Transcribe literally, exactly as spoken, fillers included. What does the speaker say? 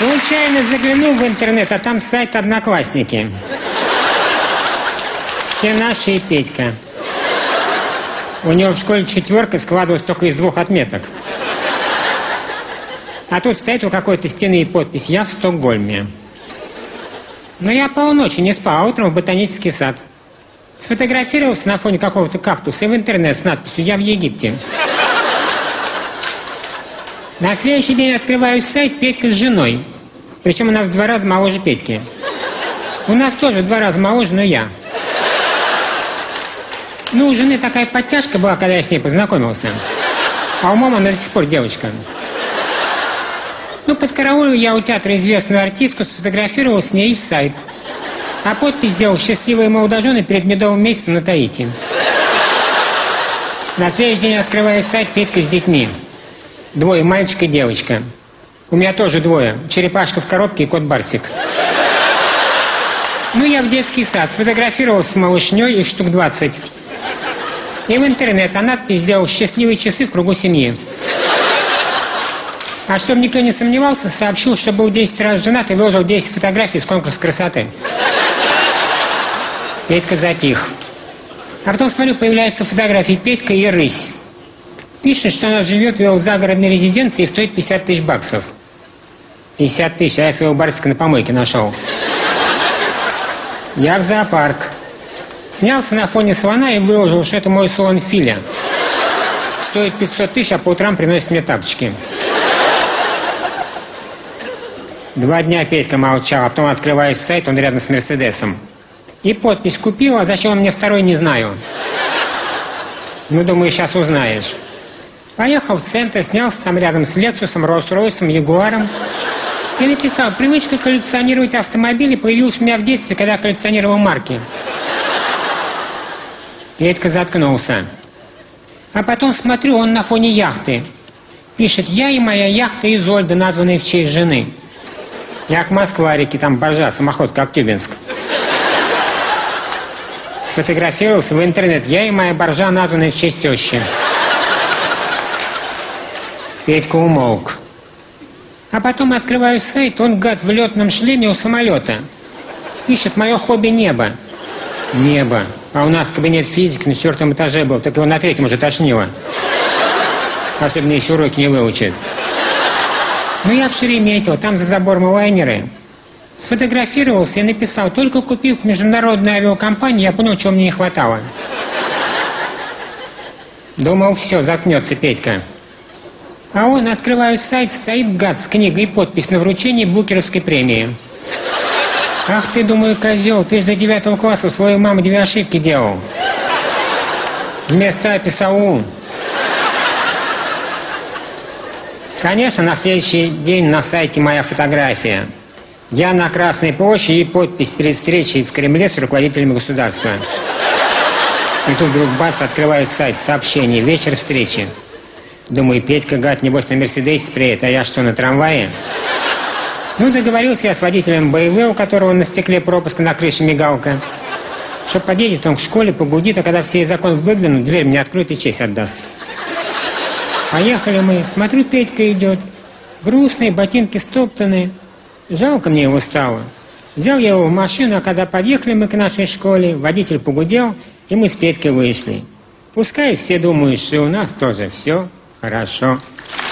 Случайно заглянул в интернет, а там сайт «Одноклассники». Все наши и Петька. У него в школе четверка складывалась только из двух отметок. А тут стоит у какой-то стены и подпись «Я в Стокгольме». Но я полночи не спал, а утром в ботанический сад. Сфотографировался на фоне какого-то кактуса и в интернет с надписью «Я в Египте». На следующий день открываю сайт «Петька с женой». Причем она в два раза моложе Петьки. У нас тоже в два раза моложе, но я. Ну, у жены такая подтяжка была, когда я с ней познакомился. А умом она до сих пор девочка. Ну, подкараулил я у театра известную артистку, сфотографировал с ней в сайт. А подпись сделал «Счастливые молодожены перед медовым месяцем на Таити». На следующий день открываю сайт «Петька с детьми». Двое, мальчик и девочка. У меня тоже двое. Черепашка в коробке и кот Барсик. Ну, я в детский сад. Сфотографировался с малышней, их штук двадцать. И в интернет, а надпись сделал «Счастливые часы в кругу семьи». А чтобы никто не сомневался, сообщил, что был десять раз женат и выложил десять фотографий с конкурса красоты. Петька затих. А потом, смотрю, появляются фотографии Петька и рысь. Пишет, что она живет в его загородной резиденции и стоит пятьдесят тысяч баксов. пятьдесят тысяч, а я своего Барсика на помойке нашел. Я в зоопарк. Снялся на фоне слона и выложил, что это мой слон Филя. Стоит пятьсот тысяч, а по утрам приносит мне тапочки. Два дня Петька молчал, а потом открываю сайт, он рядом с Мерседесом. И подпись «Купил, а зачем он мне второй, не знаю». Ну, думаю, сейчас узнаешь. Поехал в центр, снялся там рядом с Лексусом, Роллс-Ройсом, Ягуаром. И написал: привычка коллекционировать автомобили появилась у меня в детстве, когда коллекционировал марки. Петька заткнулся. А потом смотрю, он на фоне яхты. Пишет: я и моя яхта Изольда, названные в честь жены. Я к Москварике, там баржа, самоход, как Тюбинск. Сфотографировался в интернет: я и моя баржа, названные в честь тещи. Петька умолк. А потом открываю сайт, он, гад, в летном шлеме у самолета. Пишет: мое хобби небо. Небо. А у нас кабинет физики на четвертом этаже был, так его на третьем уже тошнило. Особенно если уроки не выучит. Ну я в Шереметьево, там за забором лайнеры. Сфотографировался и написал: только купив международную авиакомпанию, я понял, чего мне не хватало. Думал, все, заткнется Петька. А он, открываю сайт, стоит гад с книгой и подпись на вручении Букеровской премии. Ах ты, думаю, козел, ты же до девятого класса у своей мамы две ошибки делал. Вместо А писал У. Конечно, на следующий день на сайте моя фотография. Я на Красной площади и подпись перед встречей в Кремле с руководителями государства. И тут вдруг бац, открываю сайт, сообщение: вечер встречи. Думаю, Петька, гад, небось на Мерседесе приедет, а я что, на трамвае? Ну, договорился я с водителем бэ эм вэ, у которого на стекле пропуска, на крыше мигалка. Что подъедет он к школе, погудит, а когда все из окон выглянут, дверь мне откроет и честь отдаст. Поехали мы, смотрю, Петька идет. Грустный, ботинки стоптанные. Жалко мне его стало. Взял я его в машину, а когда подъехали мы к нашей школе, водитель погудел, и мы с Петькой вышли. Пускай все думают, что у нас тоже все хорошо.